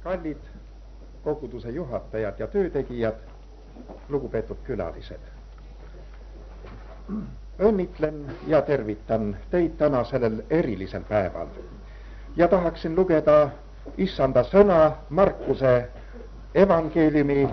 Kallid koguduse juhatajad ja töötegijad, lugupeetud külalised. Õnnitlen ja tervitan teid täna sellel erilisel päeval ja tahaksin lugeda issanda sõna Markuse evangeeliumi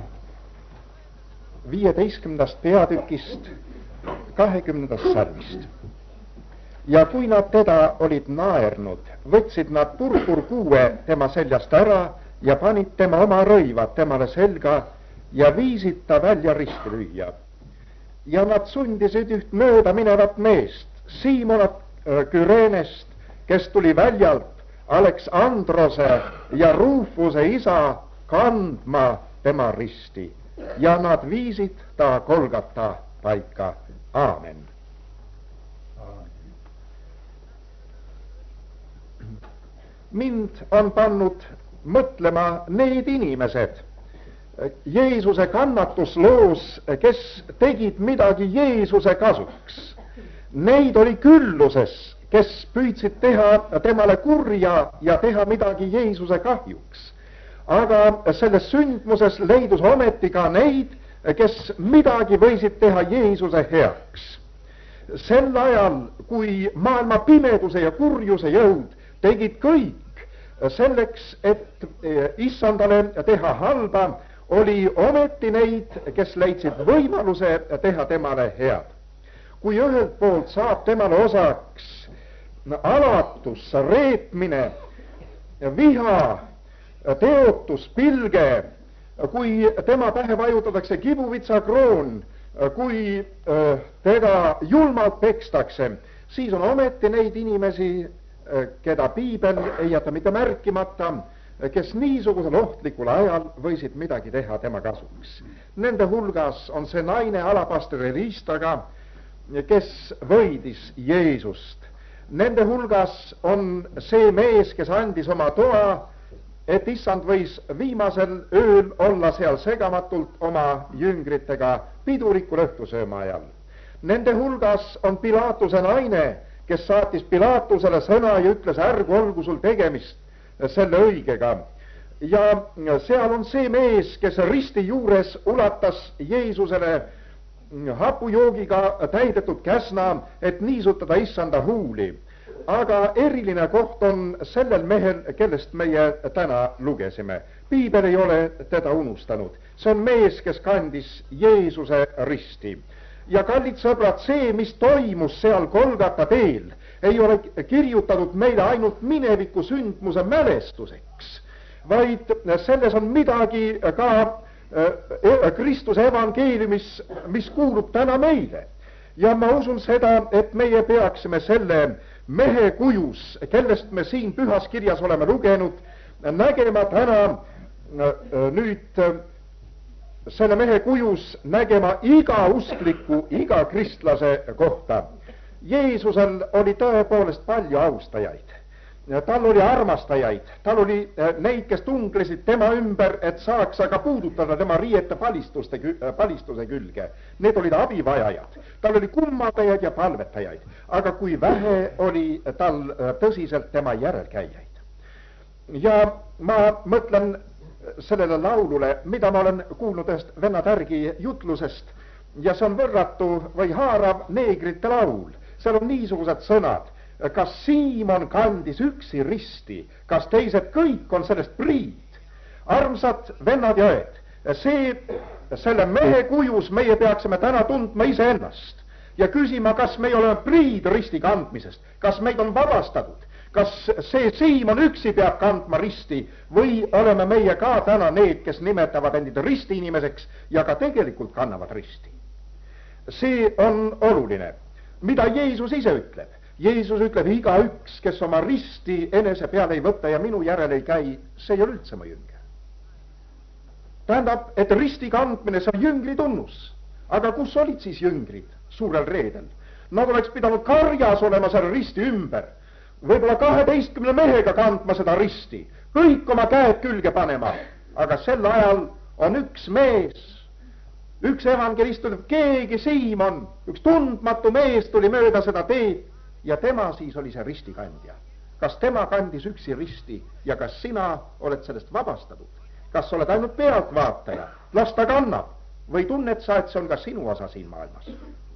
15. peatükist 20. salmist. Ja kui nad teda olid naernud, võtsid nad purpurkuue tema seljast ära ja panid tema oma rõivad temale selga ja viisid ta välja risti lüüa. Ja nad sundisid üht mööda minevat meest, Siimonat Kürenest, kes tuli väljalt Aleksandrose ja Rufuse isa, kandma tema risti. Ja nad viisid ta Golgata paika. Aamen. Mind on pannud mõtlema need inimesed Jeesuse kannatusloos, kes tegid midagi Jeesuse kasuks. Neid oli külluses, kes püüdsid teha temale kurja ja teha midagi Jeesuse kahjuks. Aga selles sündmuses leidus ometi ka neid, kes midagi võisid teha Jeesuse heaks. Sel ajal, kui maailma pimeduse ja kurjuse jõud tegid kõik selleks, et issandale teha halba, oli ometi neid, kes leidsid võimaluse teha temale head. Kui ühelt poolt saab temale osaks alatus, reetmine, viha, teotus, pilge, kui tema pähe vajutatakse kibuvitsakroon, kui teda julmalt pekstakse, siis on ometi neid inimesi, keda piibel ei jäta mitte märkimata, kes niisugusel ohtlikul ajal võisid midagi teha tema kasuks. Nende hulgas on see naine alapastri riistaga, kes võidis Jeesust. Nende hulgas on see mees, kes andis oma toa, et issand võis viimasel ööl olla seal segamatult oma jüngritega pidulikul õhtusööma ajal. Nende hulgas on Pilaatuse naine, kes saatis Pilaatusele sõna ja ütles, ärgu olgu sul tegemist selle õigega. Ja seal on see mees, kes risti juures ulatas Jeesusele hapujoogiga täidetud käsna, et niisutada issanda huuli. Aga eriline koht on sellel mehel, kellest meie täna lugesime. Piibel ei ole teda unustanud. See on mees, kes kandis Jeesuse risti. Ja kallid sõbrad, see, mis toimus seal Golgata teel, ei ole kirjutatud meile ainult mineviku sündmuse mälestuseks, vaid selles on midagi ka Kristuse evangeeliumis, mis kuulub täna meile. Ja ma usun seda, et meie peaksime selle mehe kujus, kellest me siin pühas kirjas oleme lugenud, nägema täna nüüd selle mehe kujus nägema iga uskliku, iga kristlase kohta. Jeesusel oli tõepoolest palju austajaid. Tal oli armastajaid, tal oli neid, kes tunglesid tema ümber, et saaks aga puudutada tema riiete palistuse külge. Need olid abivajajad. Tal oli kummatajaid ja palvetajaid, aga kui vähe oli tal tõsiselt tema järelkäijaid. Ja ma mõtlen sellele laulule, mida ma olen kuulnud ühest Venna Tärgi jutlusest, ja see on võrratu või haarav neegrite laul. Seal on niisugused sõnad, kas Siimon kandis üksi risti, kas teised kõik on sellest priid. Armsad vennad ja õed, selle mehe kujus meie peaksime täna tundma iseennast ja küsima, kas me oleme priid risti kandmisest, kas meid on vabastatud. Kas see Siimon üksi peab kandma risti või oleme meie ka täna need, kes nimetavad endid risti inimeseks ja ka tegelikult kannavad risti? See on oluline. Mida Jeesus ise ütleb? Jeesus ütleb, igaüks, kes oma risti enese peale ei võta ja minu järele ei käi, see ei ole üldse mu jünger. Tähendab, et risti kandmine, see on jüngri tunnus. Aga kus olid siis jüngrid suurel reedel? Nad oleks pidanud karjas olema selle risti ümber. Võib-olla 12 mehega kandma seda risti, kõik oma käed külge panema, aga sel ajal on üks mees, üks evangelist ütleb, keegi Siimon, üks tundmatu mees tuli mööda seda teed ja tema siis oli see ristikandja. kas tema kandis üksi risti ja kas sina oled sellest vabastatud? Kas oled ainult pealtvaataja, las ta kannab, või tunned sa, et see on ka sinu osa siin maailmas?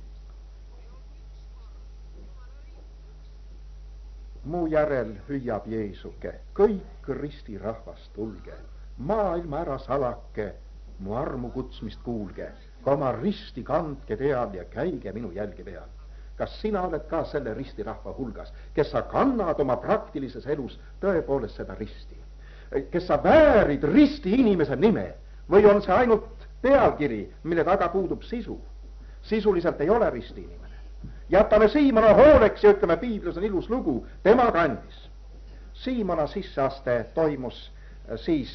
Mu järel hüüab Jeesuke, kõik ristirahvas tulge, maailma ära salake, mu armu kutsmist kuulge, ka oma risti kandke peal ja käige minu jälge peal. Kas sina oled ka selle ristirahva hulgas, kes sa kannad oma praktilises elus tõepoolest seda risti? Kes sa väärid risti inimese nime või on see ainult pealkiri, mille taga puudub sisu? Sisuliselt ei ole risti inimene. Jätame Siimona hooleks ja ütleme, piiblis on ilus lugu, tema kandis. Siimona sisseaste toimus siis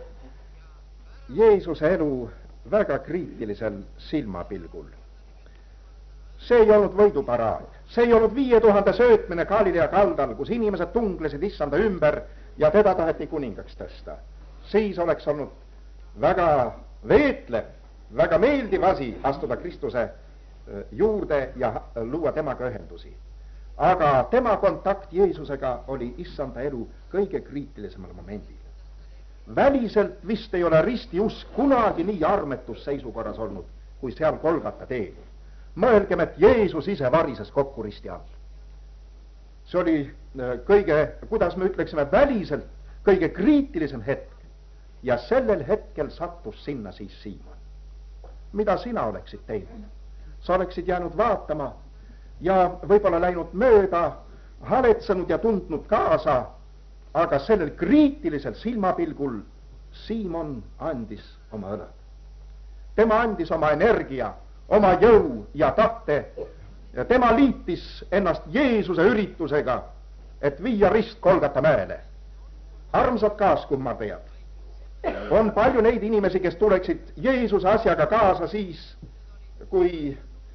Jeesuse elu väga kriitilisel silmapilgul. See ei olnud võiduparaad, see ei olnud 5000 söötmine Galilea kaldal, kus inimesed tunglesid issanda ümber ja teda taheti kuningaks tõsta. Siis oleks olnud väga veetlev, väga meeldiv asi astuda Kristuse juurde ja luua temaga ühendusi. Aga tema kontakt Jeesusega oli issanda elu kõige kriitilisemal momendil. Väliselt vist ei ole ristiusk kunagi nii armetus seisukorras olnud, kui seal Golgata teel. Mõelgem, et Jeesus ise varises kokku risti all. See oli kõige, kuidas me ütleksime, väliselt kõige kriitilisem hetk. Ja sellel hetkel sattus sinna siis Siimon. Mida sina oleksid teinud? Sa oleksid jäänud vaatama ja võib-olla läinud mööda, haletsenud ja tundnud kaasa, aga sellel kriitilisel silmapilgul Siimon andis oma õlad. Tema andis oma energia, oma jõu ja tahte ja tema liitis ennast Jeesuse üritusega, et viia rist Golgata mäele. Armsad kaaskummardajad, on palju neid inimesi, kes tuleksid Jeesuse asjaga kaasa siis, kui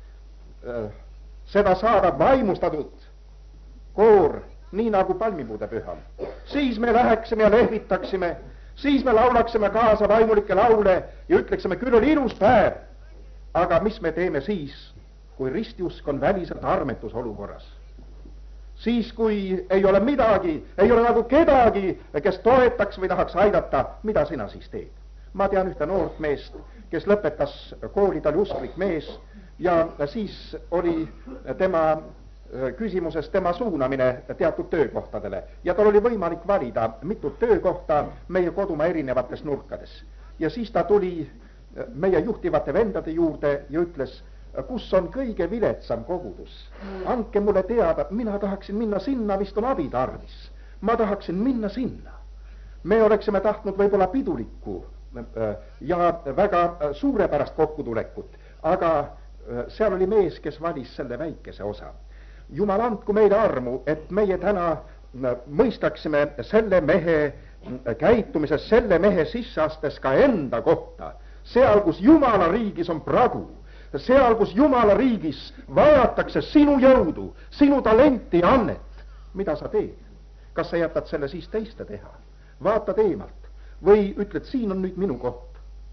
seda saavad vaimustatud koor, nii nagu palmipuude pühal. Siis me läheksime ja lehvitaksime, siis me laulaksime kaasa vaimulikke laule ja ütleksime, küll oli ilus päev. Aga mis me teeme siis, kui ristiusk on väliselt armetusolukorras? Siis, kui ei ole midagi, ei ole nagu kedagi, kes toetaks või tahaks aidata, mida sina siis teed? Ma tean ühte noort meest, kes lõpetas kooli, ta oli usklik mees ja siis oli tema küsimuses tema suunamine teatud töökohtadele ja tal oli võimalik valida mitut töökohta meie kodumaa erinevates nurkades. Ja siis ta tuli meie juhtivate vendade juurde ja ütles, kus on kõige viletsam kogudus. Andke mulle teada, mina tahaksin minna sinna, vist on abi tarvis. Ma tahaksin minna sinna. Me oleksime tahtnud võib-olla pidulikku ja väga suurepärast kokkutulekut, aga seal oli mees, kes valis selle väikese osa. Jumal andku meile armu, et meie täna mõistaksime selle mehe käitumises, selle mehe sisseastes ka enda kohta. Seal, kus Jumala riigis on pragu, seal, kus Jumala riigis vajatakse sinu jõudu, sinu talenti ja annet. Mida sa teed? Kas sa jätad selle siis teiste teha? Vaatad eemalt või ütled, siin on nüüd minu koht?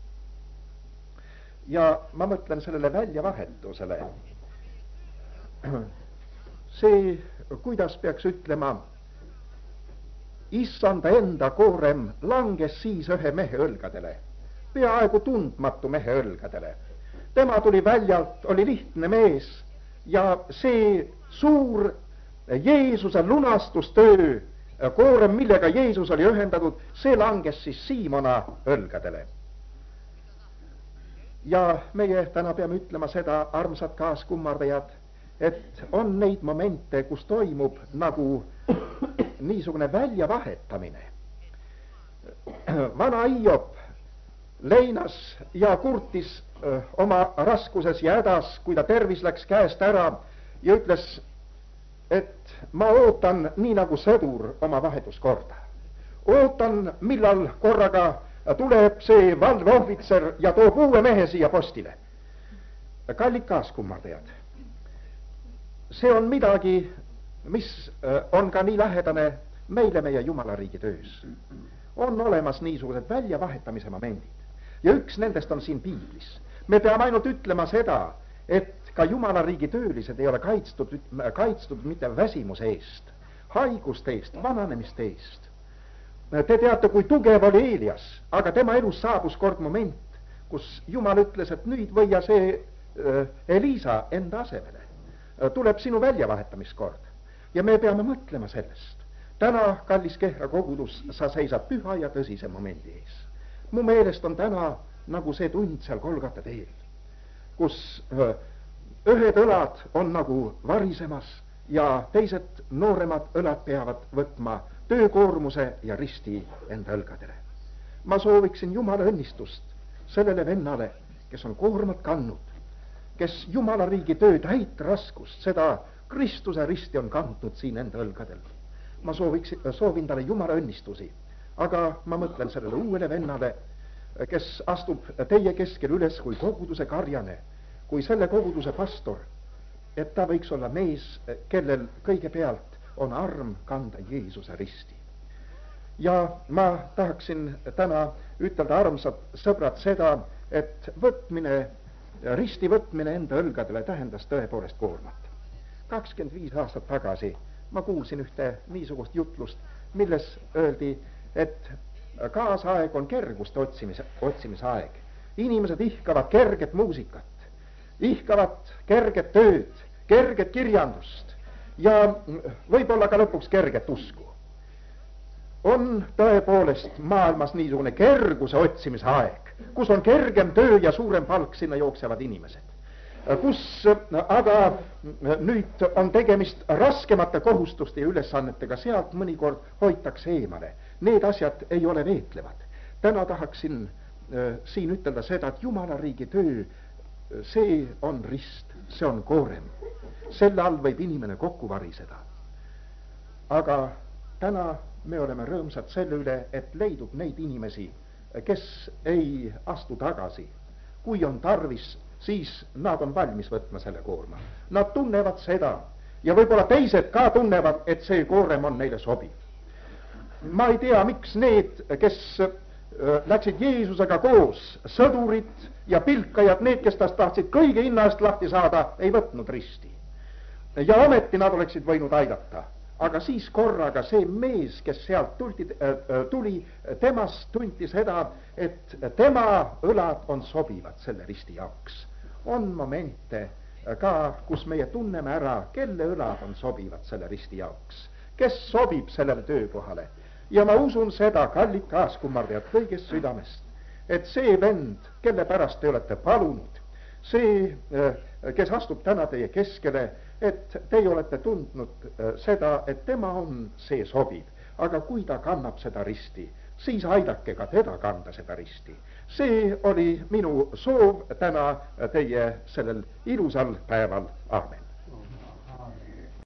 Ja ma mõtlen sellele väljavahetusele. See, kuidas peaks ütlema, issanda enda koorem langes siis ühe mehe õlgadele, peaaegu tundmatu mehe õlgadele. Tema tuli väljalt, oli lihtne mees ja see suur Jeesuse lunastustöö koorem, millega Jeesus oli ühendatud, see langes siis Siimona õlgadele. Ja meie täna peame ütlema seda, armsad kaaskummardajad, et on neid momente, kus toimub nagu niisugune väljavahetamine. Vana Hiop leinas ja kurtis oma raskuses ja hädas, kui ta tervis läks käest ära ja ütles, et ma ootan nii nagu sõdur oma vahetuskorda. Ootan, millal korraga tuleb see valveohvitser ja toob uue mehe siia postile. Kallid kaaskummardajad, see on midagi, mis on ka nii lähedane meile meie Jumala riigi töös. On olemas niisugused väljavahetamise momendid ja üks nendest on siin piiblis. Me peame ainult ütlema seda, et ka Jumala riigi töölised ei ole kaitstud mitte väsimuse eest. haiguste eest, vananemiste eest. Te teate, kui tugev oli Eelias, aga tema elus saabus kord moment, kus Jumal ütles, et nüüd võia see Elisa enda asemele. Tuleb sinu väljavahetamiskord ja me peame mõtlema sellest. Täna, kallis Kehra kogudus, sa seisad püha ja tõsise momendi ees. Mu meelest on täna nagu see tund seal Golgata teel, kus ühed õlad on nagu varisemas ja teised nooremad õlad peavad võtma töökoormuse ja risti enda õlgadele. Ma sooviksin Jumala õnnistust sellele vennale, kes on koormat kandnud, kes Jumala riigi töö täit raskust, seda Kristuse risti on kandnud siin enda õlgadel. Ma soovin talle Jumala õnnistusi, aga ma mõtlen sellele uuele vennale, kes astub teie keskel üles kui koguduse karjane, kui selle koguduse pastor, et ta võiks olla mees, kellel kõigepealt on arm kanda Jeesuse risti. Ja ma tahaksin täna ütelda, armsad sõbrad, seda, et risti võtmine enda õlgadele tähendas tõepoolest koormat. 25 aastat tagasi ma kuulsin ühte niisugust jutlust, milles öeldi, et kaasaeg on kerguste otsimise aeg. Inimesed ihkavad kerget muusikat, ihkavad kerget tööd, kerget kirjandust ja võib-olla ka lõpuks kerget usku. On tõepoolest maailmas niisugune kerguse otsimise aeg, kus on kergem töö ja suurem palk, sinna jooksevad inimesed. Kus aga nüüd on tegemist raskemate kohustuste ja ülesannetega, sealt mõnikord hoitakse eemale. Need asjad ei ole veetlevad. Täna tahaksin siin ütelda seda, et Jumala riigi töö, see on rist, see on koorem. Selle all võib inimene kokku variseda. Aga täna me oleme rõõmsad selle üle, et leidub neid inimesi, kes ei astu tagasi. Kui on tarvis, siis nad on valmis võtma selle koorma. Nad tunnevad seda ja võib-olla teised ka tunnevad, et see koorem on neile sobiv. Ma ei tea, miks need, kes läksid Jeesusega koos, sõdurid ja pilkajad, need, kes tast tahtsid kõige hinna eest lahti saada, ei võtnud risti. Ja ometi nad oleksid võinud aidata. Aga siis korraga see mees, kes sealt tuli, temast tunti seda, et tema õlad on sobivad selle risti jaoks. On momente ka, kus meie tunneme ära, kelle õlad on sobivad selle risti jaoks, kes sobib sellele töökohale. Ja ma usun seda, kallid kaaskummardajad, kõigest südamest, et see vend, kelle pärast te olete palunud, see, kes astub täna teie keskele, et teie olete tundnud seda, et tema on see sobiv, aga kui ta kannab seda risti, siis aidake ka teda kanda seda risti. See oli minu soov täna teie sellel ilusal päeval. Aamen.